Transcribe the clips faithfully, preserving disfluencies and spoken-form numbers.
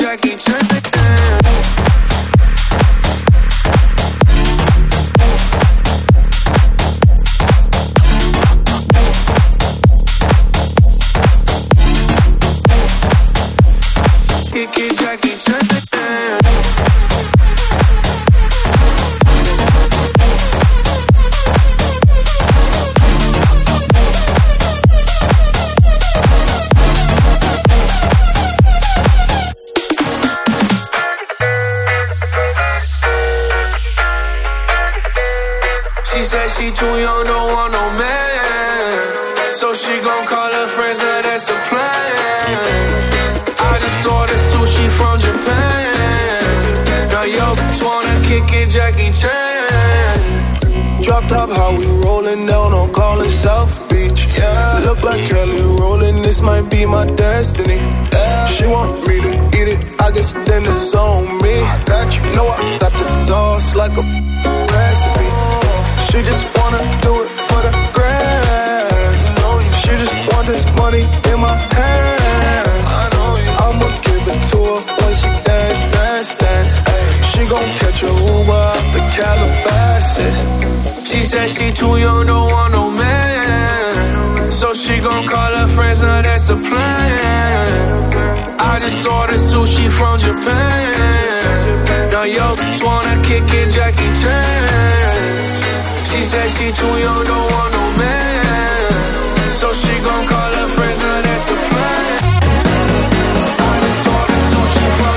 Jackie Chan. Kick it, Jackie Chan. She said she too young, don't want no man. So she gon' call her friends, now that's a plan. I just ordered sushi from Japan. Now yo bitch wanna kick it, Jackie Chan. Drop top, how we rollin' down on callin' South Beach. Yeah, look like Kelly rollin', this might be my destiny. Yeah. She want me to eat it, I guess then it's on me. I got you, know I got the sauce like a recipe. She just wanna do it for the grand. She just want this money in my hand. I'ma give it to her when she dance, dance, dance. She gon' catch a Uber out the Calabasas. She said she too young, don't want no man. So she gon' call her friends, now that's a plan. I just ordered sushi from Japan. Now yo bitch wanna kick it, Jackie Chan. She said she too young, don't want no man. So she gon' call her friends, now that's a plan. I just ordered sushi from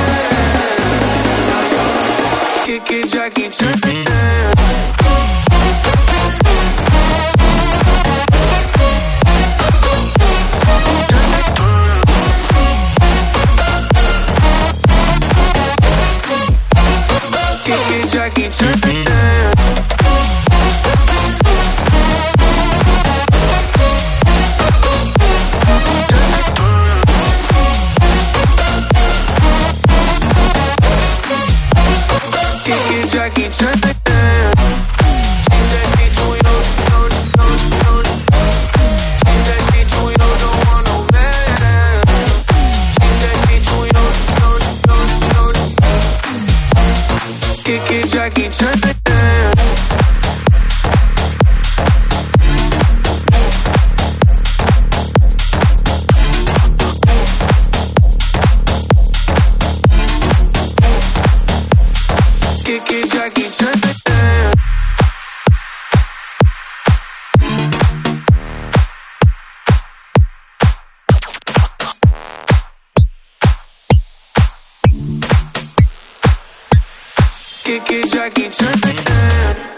Japan. Kick it, Jackie Chan. Jackie Chan. Jackie Chan. Kick it, Jackie Chan. Kick it, Jackie Chan. Kick it, Jackie Chan.